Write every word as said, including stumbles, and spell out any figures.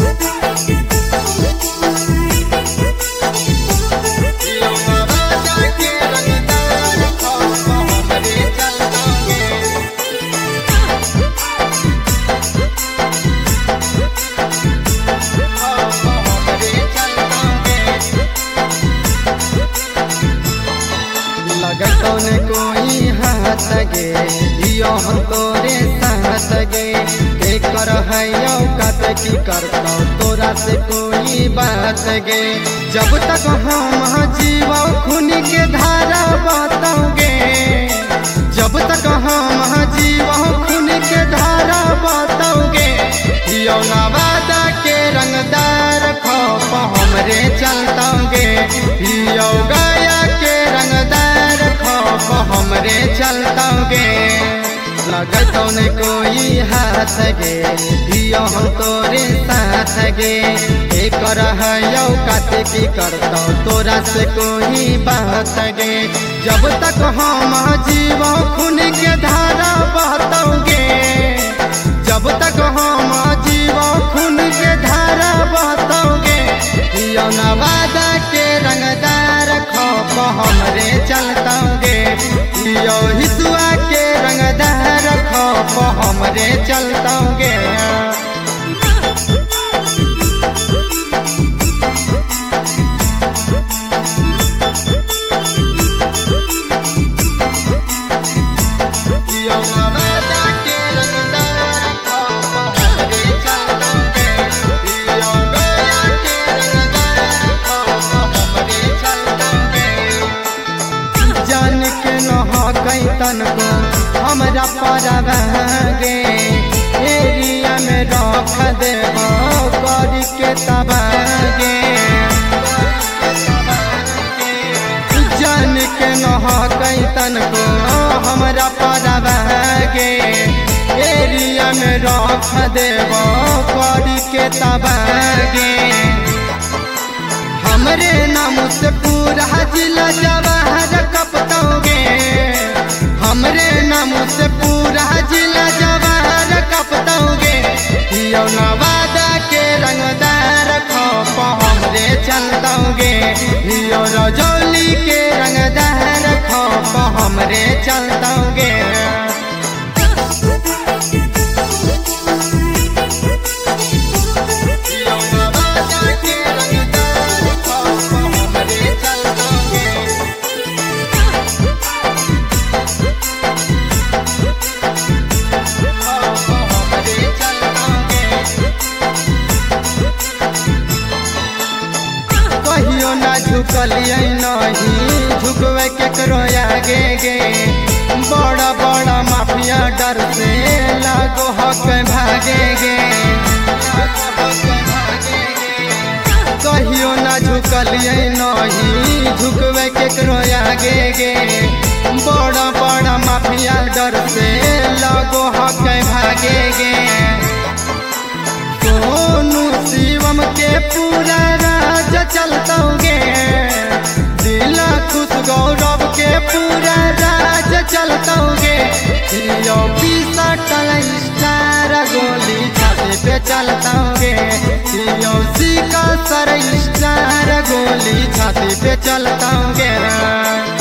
लगतौने कोई हाथ गे दियो हम तोरे साथ गे के कर है औकात की करतौ तोरा से कोई बात गे। जब तक हम जीवो खून के धारा बताओगे, जब तक हम जीवो खून के धारा बताओगे, यो नवादा के रंगदार खौफ हमरे चलतोगे, यो गया के रंगदार खौफ हमरे चलतोगे। लगतौ ने कोई हाथ गे दियो हम तोरे साथ गे एक है औकात की करतौ तोरा से कोई बात गे। जब तक हम जीवो खून के धारा बहतोगे, जब तक हम जीवो खून के धारा बहतोगे, यो नवादा के रंगदार खौफ हमरे चलतोगे, यो हिसुआ के रंगदार खौफ हमरे चलतोगे। तन को हमरा परवागे एरिया में रख देबो करी के तबागे, जान के नहकई तन को हमरा परवागे एरिया में रख देबो करी के तबागे। हमरे नाम से पूरा जिला जवाहर कपतोगे, हमरे नाम से पूरा जिला जवाहर कपतोगे, यो नवादा के रंगदार खौफ हमरे चलतोगे, यो रजौली के रंगदार खौफ हमरे चलतोगे। कहियो ना झुकलिए नहीं झुकवे के करो आगे गे, बड़ा बड़ा माफिया डर से लागो हक भागे गे। कहियो ना झुकलिए नहीं झुकवे के करो आगे गे, बड़ा बड़ा माफिया डर से लागो हक भागे गे। सोनू शिवम के पूरा राज चलतोगे, दिला खुश गौरव के पूरा राज चलतोगे, यो पीसा टल स्टार गोली छाती पे चलतोगे, यो सीका सर स्टार गोली छाती पे चलतोगे।